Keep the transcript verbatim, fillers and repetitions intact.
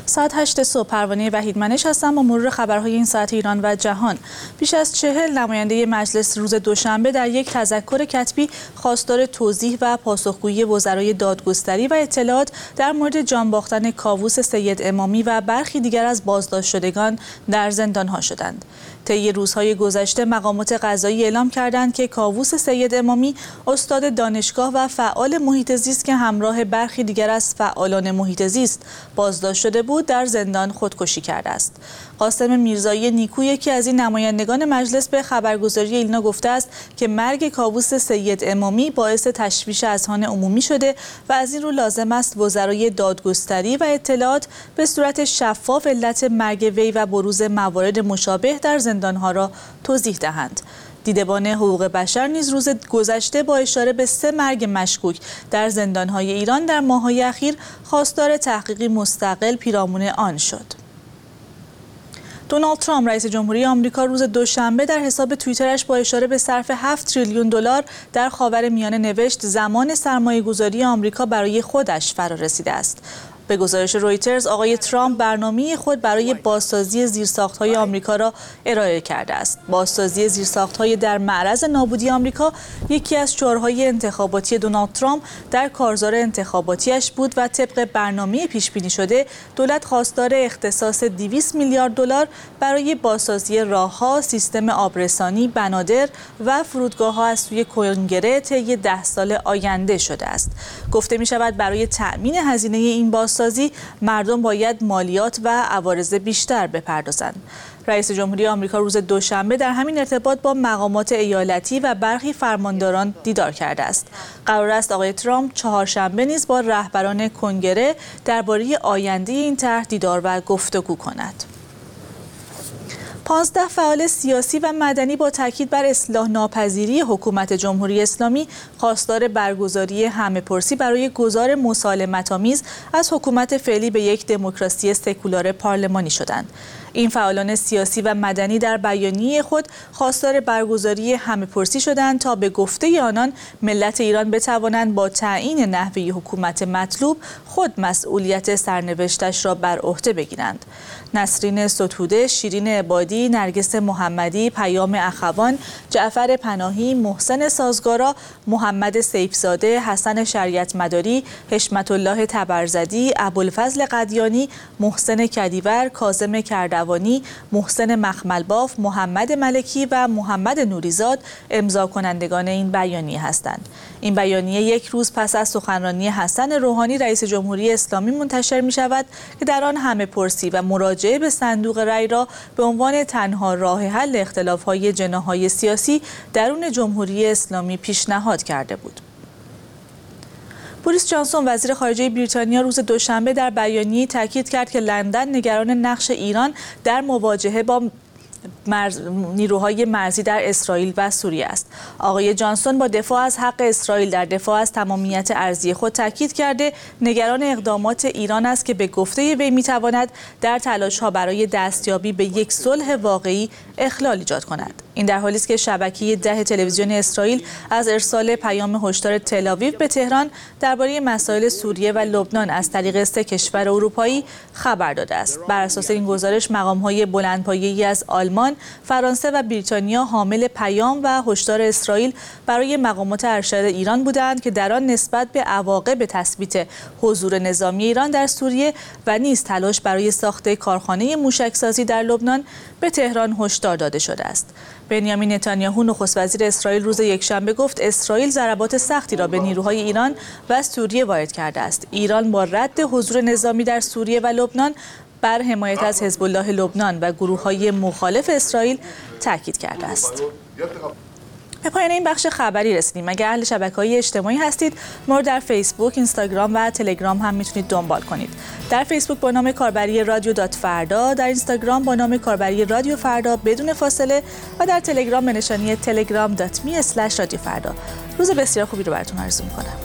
ساعت هشت صبح پروانه وحیدمنش هستم با مرور خبرهای این ساعت ایران و جهان. بیش از چهل نماینده مجلس روز دوشنبه در یک تذکر کتبی خواستار توضیح و پاسخگویی وزرای دادگستری و اطلاعات در مورد جان باختن کاووس سید امامی و برخی دیگر از بازداشت شدگان در زندانها شدند. طی روزهای گذشته مقامات قضایی اعلام کردند که کاووس سید امامی استاد دانشگاه و فعال محیط زیست که همراه برخی دیگر از فعالان محیط زیست بازداشت شده بود در زندان خودکشی کرده است. قاسم میرزایی نیکو یکی از این نمایندگان مجلس به خبرگزاری ایلنا گفته است که مرگ کاووس سید امامی باعث تشویش اذهان عمومی شده و از این رو لازم است وزرای دادگستری و اطلاعات به صورت شفاف علت مرگ وی و بروز موارد مشابه در زندانها را توضیح دهند. دیدبان حقوق بشر نیز روز گذشته با اشاره به سه مرگ مشکوک در زندانهای ایران در ماه‌های اخیر خواستار تحقیقی مستقل پیرامون آن شد. دونالد ترامپ رئیس جمهوری آمریکا روز دوشنبه در حساب توییترش با اشاره به صرف هفت تریلیون دلار در خاورمیانه نوشت زمان سرمایه‌گذاری آمریکا برای خودش فرا رسیده است. به گزارش رویترز آقای ترامپ برنامه خود برای بازسازی زیرساخت‌های آمریکا را ارائه کرده است. بازسازی زیرساخت‌های در معرض نابودی آمریکا یکی از شعارهای انتخاباتی دونالد ترامپ در کارزار انتخاباتیش بود و طبق برنامه پیش بینی شده دولت خواستار اختصاص دویست میلیارد دلار برای بازسازی راه‌ها، سیستم آبرسانی، بنادر و فرودگاه‌ها از سوی کنگره طی ده سال آینده شده است. گفته می‌شود برای تأمین هزینه این باز سازی مردم باید مالیات و عوارض بیشتر بپردازند. رئیس جمهوری آمریکا روز دوشنبه در همین ارتباط با مقامات ایالتی و برخی فرمانداران دیدار کرده است. قرار است آقای ترامپ چهارشنبه نیز با رهبران کنگره درباره آینده این طرح دیدار و گفتگو کند. پانزده فعال سیاسی و مدنی با تاکید بر اصلاح ناپذیری حکومت جمهوری اسلامی خواستار برگزاری همه‌پرسی برای گذار مسالمت‌آمیز از حکومت فعلی به یک دموکراسی سکولار پارلمانی شدند. این فعالان سیاسی و مدنی در بیانیه خود خواستار برگزاری همه‌پرسی شدند تا به گفته آنان ملت ایران بتوانند با تعیین نحوه حکومت مطلوب خود مسئولیت سرنوشتش را بر عهده بگیرند. نسرین ستوده، شیرین عبادی، نرگس محمدی، پیام اخوان، جعفر پناهی، محسن سازگارا، محمد سیفزاده، حسن شریعت مداری، حشمت الله تبرزدی، ابوالفضل قدیانی، محسن کدیور، کاظم کردوانی، محسن مخملباف، محمد ملکی و محمد نوریزاد امضا کنندگان این بیانیه هستند. این بیانیه یک روز پس از سخنرانی حسن روحانی رئیس جمهوری اسلامی منتشر می شود که در آن همه‌پرسی و مراجعه به صندوق رای را به عنوان تنها راه حل اختلاف‌های جناح‌های سیاسی درون جمهوری اسلامی پیشنهاد کرده بود. بوریس جانسون وزیر خارجه بریتانیا روز دوشنبه در بیانیه‌ای تاکید کرد که لندن نگران نقش ایران در مواجهه با مرز... نیروهای مرزی در اسرائیل و سوریه است. آقای جانسون با دفاع از حق اسرائیل در دفاع از تمامیت ارضی خود تاکید کرده نگران اقدامات ایران است که به گفته وی میتواند در تلاش‌ها برای دستیابی به یک صلح واقعی اخلال ایجاد کند. این در حالی است که شبکه ده تلویزیون اسرائیل از ارسال پیام هشدار تل‌آویو به تهران درباره مسائل سوریه و لبنان از طریق سه کشور اروپایی خبر داده است. بر اساس این گزارش مقام‌های بلندپایه‌ای از آلمان، فرانسه و بریتانیا حامل پیام و هشدار اسرائیل برای مقامات ارشد ایران بودند که در آن نسبت به عواقب تثبیت حضور نظامی ایران در سوریه و نیز تلاش برای ساخت کارخانه موشکسازی در لبنان به تهران هشدار داده شده است. بنیامین نتانیاهو نخست وزیر اسرائیل روز یکشنبه گفت اسرائیل ضربات سختی را به نیروهای ایران و سوریه وارد کرده است. ایران با رد حضور نظامی در سوریه و لبنان بر حمایت از حزب الله لبنان و گروه‌های مخالف اسرائیل تاکید کرده است. به پایان این بخش خبری رسیدیم. اگر اهل شبکه‌های اجتماعی هستید، ما رو در فیسبوک، اینستاگرام و تلگرام هم میتونید دنبال کنید. در فیسبوک با نام کاربری رادیو دات فردا، در اینستاگرام با نام کاربری رادیو فردا بدون فاصله و در تلگرام به نشانی تلگرام دات می اسلش رادیو فردا. روز بسیار خوبی رو براتون آرزو می‌کنم.